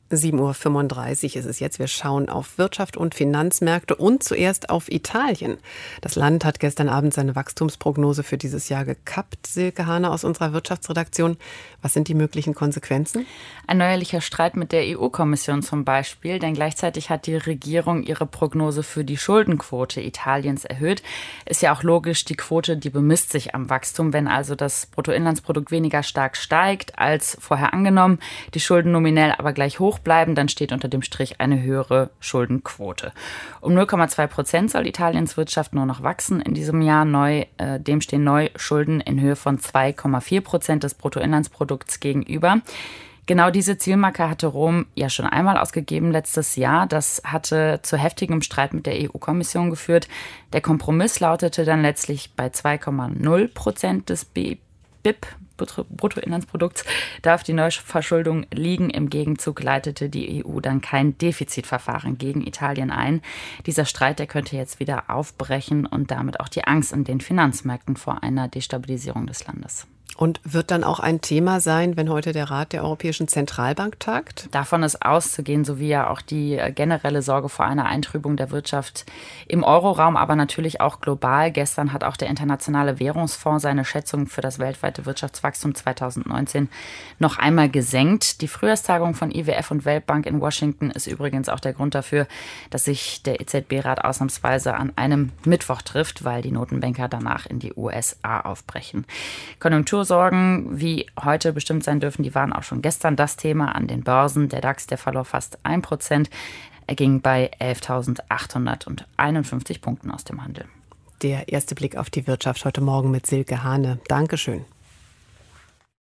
7:35 Uhr ist es jetzt. Wir schauen auf Wirtschaft und Finanzmärkte und zuerst auf Italien. Das Land hat gestern Abend seine Wachstumsprognose für dieses Jahr gekappt. Silke Hane aus unserer Wirtschaftsredaktion. Was sind die möglichen Konsequenzen? Ein neuerlicher Streit mit der EU-Kommission zum Beispiel, denn gleichzeitig hat die Regierung ihre Prognose für die Schuldenquote Italiens erhöht. Ist ja auch logisch, die Quote, die bemisst sich am Wachstum. Wenn also das Bruttoinlandsprodukt weniger stark steigt als vorher angenommen, die Schulden nominell aber gleich hoch bleiben, dann steht unter dem Strich eine höhere Schuldenquote. Um 0,2% soll Italiens Wirtschaft nur noch wachsen in diesem Jahr. Dem stehen neu Schulden in Höhe von 2,4% des Bruttoinlandsprodukts gegenüber. Genau diese Zielmarke hatte Rom ja schon einmal ausgegeben letztes Jahr. Das hatte zu heftigem Streit mit der EU-Kommission geführt. Der Kompromiss lautete dann letztlich bei 2,0% des BIP, Bruttoinlandsprodukts, darf die Neuverschuldung liegen. Im Gegenzug leitete die EU dann kein Defizitverfahren gegen Italien ein. Dieser Streit, der könnte jetzt wieder aufbrechen und damit auch die Angst in den Finanzmärkten vor einer Destabilisierung des Landes. Und wird dann auch ein Thema sein, wenn heute der Rat der Europäischen Zentralbank tagt? Davon ist auszugehen, sowie ja auch die generelle Sorge vor einer Eintrübung der Wirtschaft im Euroraum, aber natürlich auch global. Gestern hat auch der Internationale Währungsfonds seine Schätzung für das weltweite Wirtschaftswachstum 2019 noch einmal gesenkt. Die Frühjahrstagung von IWF und Weltbank in Washington ist übrigens auch der Grund dafür, dass sich der EZB-Rat ausnahmsweise an einem Mittwoch trifft, weil die Notenbanker danach in die USA aufbrechen. Konjunktursorgen, wie heute bestimmt sein dürfen, die waren auch schon gestern das Thema an den Börsen. Der DAX, der verlor fast 1%. Er ging bei 11.851 Punkten aus dem Handel. Der erste Blick auf die Wirtschaft heute Morgen mit Silke Hane. Dankeschön.